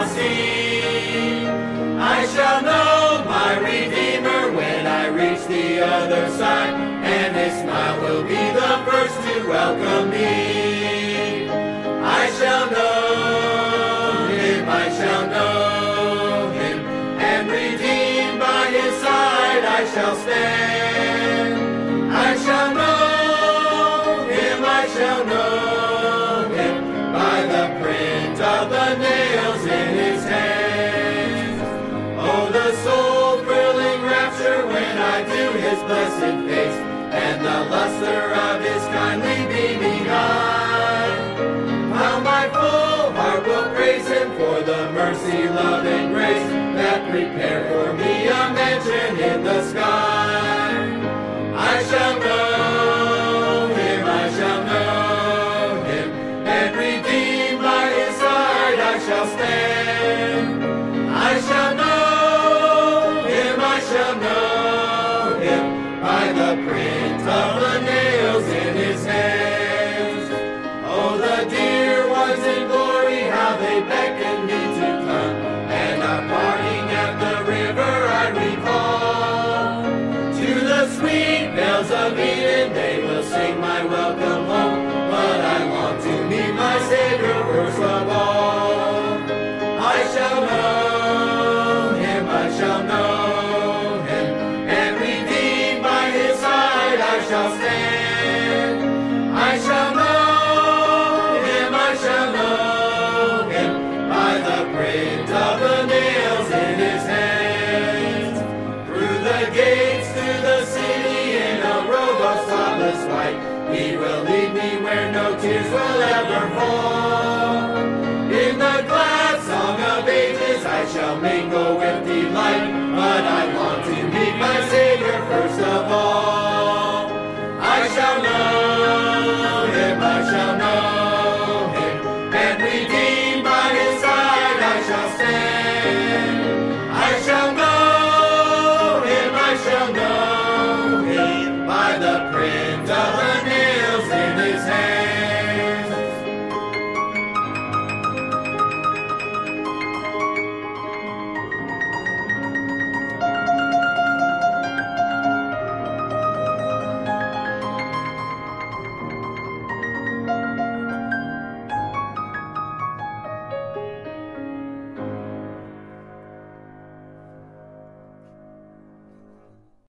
shall see. I shall know my Redeemer when I reach the other side, and His smile will be the first to welcome me. I shall know Him, I shall know Him, and redeemed by His side I shall stand. I shall know Him, I shall know Him, by the print of the nails in His hands. Oh, the soul-thrilling rapture when I view His blessed face, and the luster of His kindly beaming eye. How my full heart will praise Him for the mercy, love, and grace that prepare for me a mansion in the sky. I shall know Him, I shall know Him, and redeemed by His side I shall stand. I shall know Him, I shall know Him, by the print of the nails in His hands. Oh, the dear ones in glory, how they beckon me to come, and a parting at the river I recall. To the sweet bells of Eden they will sing my welcome home, but I long to meet my Savior first of all. I shall know Him, I shall know Him, and redeemed by His side I shall stand. I shall know Him, I shall know Him, by the print of the nails in His hands. Through the gates to the city in a robe of spotless white, He will lead me where no tears will ever fall. In the glad song of ages I shall mingle with delight, but I want to meet my Savior first of all.